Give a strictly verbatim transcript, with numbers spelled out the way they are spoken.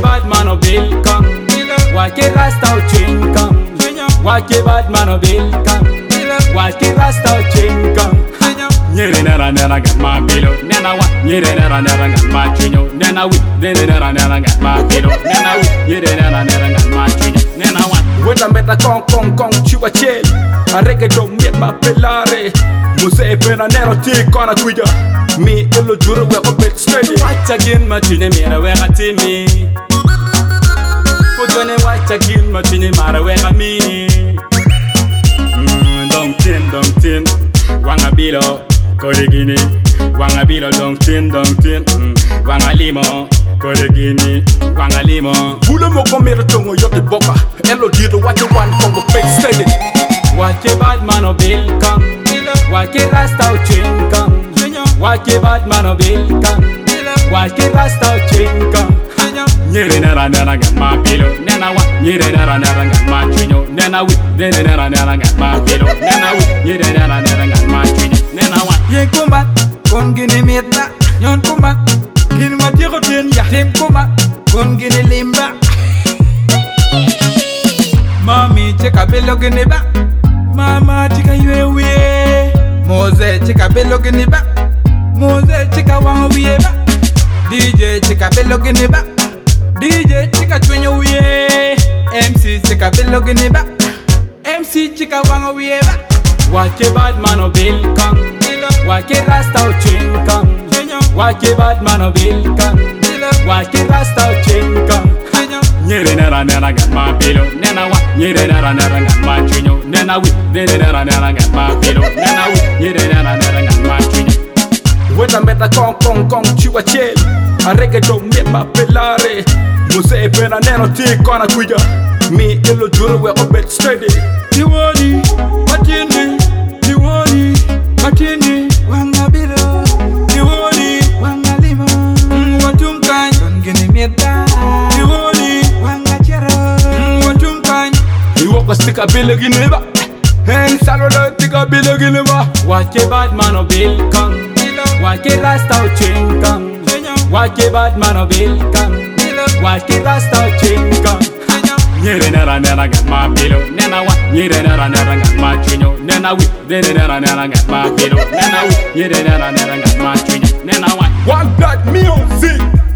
bad man o bilkam, wake rasta o chinkam. Wake bad man o bilkam, wake rasta o chinkam. Nyere nera nera gat ma bilo, nena wa. Nyere nera nera gat ma chinyo, nena wi. Nyere nera nera gat ma bilo, nena wi. Nyere nera nera gat ma chinyo, nena wa. Weta meta kong kong kong chiwa chel, areke do miet ma pelare. Muse e pena nero ti kona kuja, mi ilo juro we obet steady. Watch again ma chinye mira we gati mi. Putone watch again ma chinye mara we gami. Dong tin dong tin, wanga bilo. Koregini, wanga bilo long tin long tin, wanga limo. Koregini, wanga limo. Bule mo komero tongo yote boka, elo dito wache one kongo fake steady. Wache bad man o bilkam, wache rasta o chinkam. Wache bad man o bilkam, wache rasta o chinkam. Nyere nera nera gat ma bilo, nena wa. Nyere nera nera gat ma chinyo, nena wi. Nyere nera nera gat ma bilo, nena wi. Nyere nera nera gat ma chinyo, nena wa. Yen kumba, kon gini mieta. Yon kumba, gini matiro tin ya. Tim kumba, kon gini limba. Mami cheka belo gini ba, mama cheka yue wie. Moze cheka belo gini ba, Moze cheka wanga wie ba. D J cheka belo gini ba, D J chika chwenyo wie. M C chika belo gini ba, M C chika wanga wie ba. Wake bad man o bilkam, wake rasta o chinkam. Wake bad man o bilkam, wake rasta o chinkam. Nyere nera nera gat ma bilo, nena wa. Nyere nera nera gat ma chinyo, nena wi. Nyere nera nera gat ma bilo, nena wi. Nyere nera nera gat ma chinyo. Weta meta kong kong kong chiwa chel, areke do miet ma pelare. Muse e pena nero ti kona kuja, mi ilo juro we obet steady. Tiwoni, matini, tiwoni, matini, wanga bilo. Tiwoni, wanga limo, watumkan, kon gini mieta. Tiwoni, wanga chero, watumkan. Iwoko stika bilo gini ba, hen salolo tika bilo gini ba. Wake bad man o bilkam, wake rasta o chinkam. Wake bad man o bilkam, wake rasta o chinkam. Nyere nera nera gat ma bilo, nena wa. Nyere nera nera gat ma chinyo, nena wi. Nyere nera nera gat ma bilo, nena wi. Nyere nera nera gat ma chinyo, nena wa. One blood music.